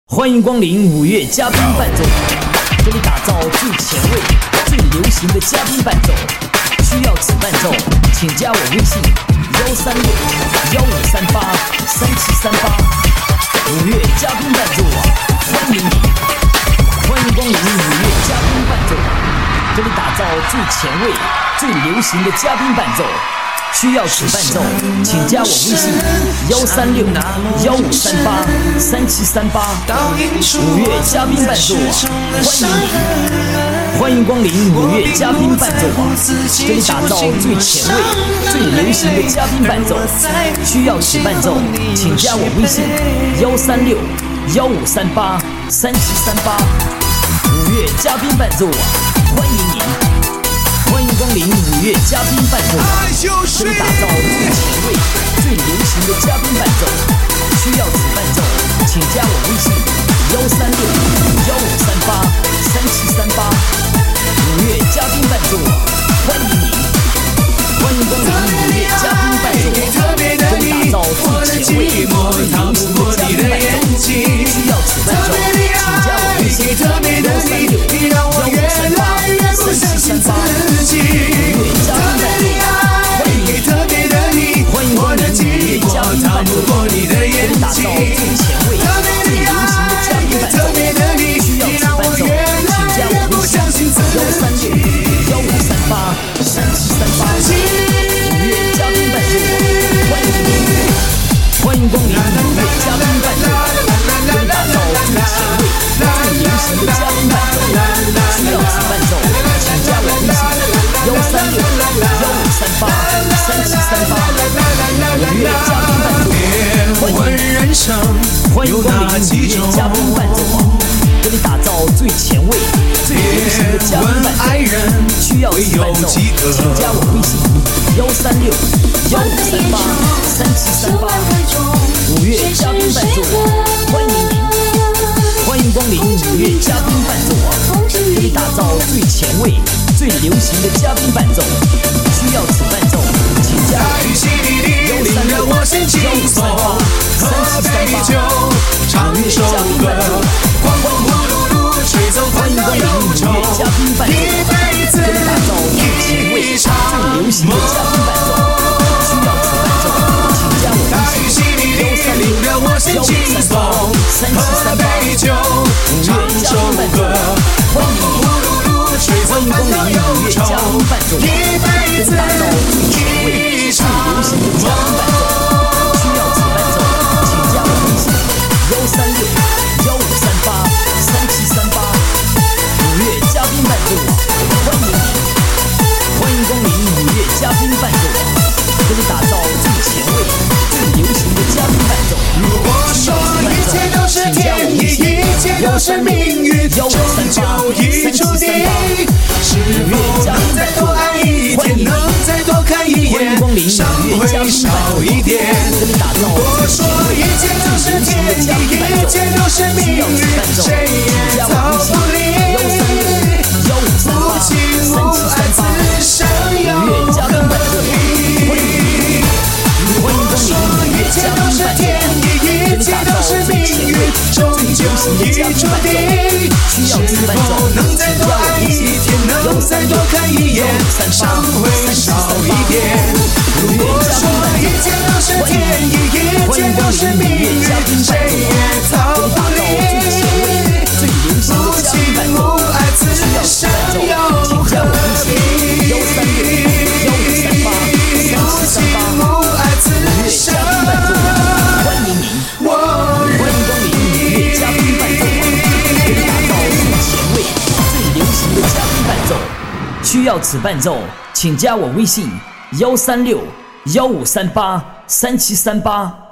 欢迎光临五月嘉宾伴奏，这里打造最前卫、最流行的嘉宾伴奏。需要此伴奏，请加我微信136-1538-3738。五月嘉宾伴奏欢迎你！欢迎光临五月嘉宾伴奏，这里打造最前卫、最流行的嘉宾伴奏。需要此伴奏，请加我微信136-1538-3738。五月嘉宾伴奏欢迎你！欢迎光临五月嘉宾伴奏这里打造最前卫、最流行的嘉宾伴奏。需要此伴奏，请加我微信136-1538-3738。五月嘉宾伴奏欢迎你！欢迎光临五月嘉宾伴奏这里打造最前卫、最流行的嘉宾伴奏。需要此伴奏，请加我微信136-1538-3738。五月嘉宾伴奏欢迎你！欢迎光临五月嘉宾伴奏这里打造最前卫、最流行的嘉宾伴奏。需要此伴奏，请加我微信136-1538-3738。五月嘉宾伴奏欢迎你！欢迎光临五月嘉宾伴奏这里打造最前卫、最流行的嘉宾伴奏。需要此伴奏，请加我微信136-1538-3738。五月嘉宾伴奏欢迎你！欢迎光临五月嘉宾伴奏这里打造最前卫、最流行的嘉宾伴奏。需要此伴奏，请加我微信136-1538-3738。五月嘉宾伴奏欢迎你！欢迎光临五月嘉宾伴奏这里打造最前卫、最流行的嘉宾伴奏。需要此伴奏，请加我微信136-1538-3738。五月嘉宾伴奏欢迎你！欢迎光临五月嘉宾伴奏这里打造最前卫、最流行的嘉宾伴奏。需要此伴奏，请加我微信136-1538-3738。五月嘉宾伴奏欢迎光临五月嘉宾伴奏这里打造最前卫、最流行的嘉宾伴奏。需要此伴奏，请加我微信136-1538-3738。五月嘉宾伴奏欢迎你！欢迎光临五月嘉宾伴奏这里打造最前卫、最流行的嘉宾伴奏。需要此伴奏，请加我微信136-1538-3738。五月嘉宾伴奏欢迎你！欢迎光临五月嘉宾伴奏这里打造最前卫、最流行的嘉宾伴奏。 如果说一切都是天意，一切都是命运，终究已注定。是否能再多爱一点，能再多看一眼，伤会少一点。如果说一切都是天意，一切都是命运，谁也逃不离。无情无爱，此生有何意？如果说一切都是天意，一切都是命运，终究已注定。是否能再多爱一天，能再多看一眼，伤会少一点。如果说一切都是天意，一切都是命运，谁也逃不离。无情无爱，此生有何意？无情无爱，此生欢迎你！欢迎光临五月嘉宾伴奏这里打造最前卫、最流行的嘉宾伴奏。需要此伴奏，请加我微信136-1538-3738。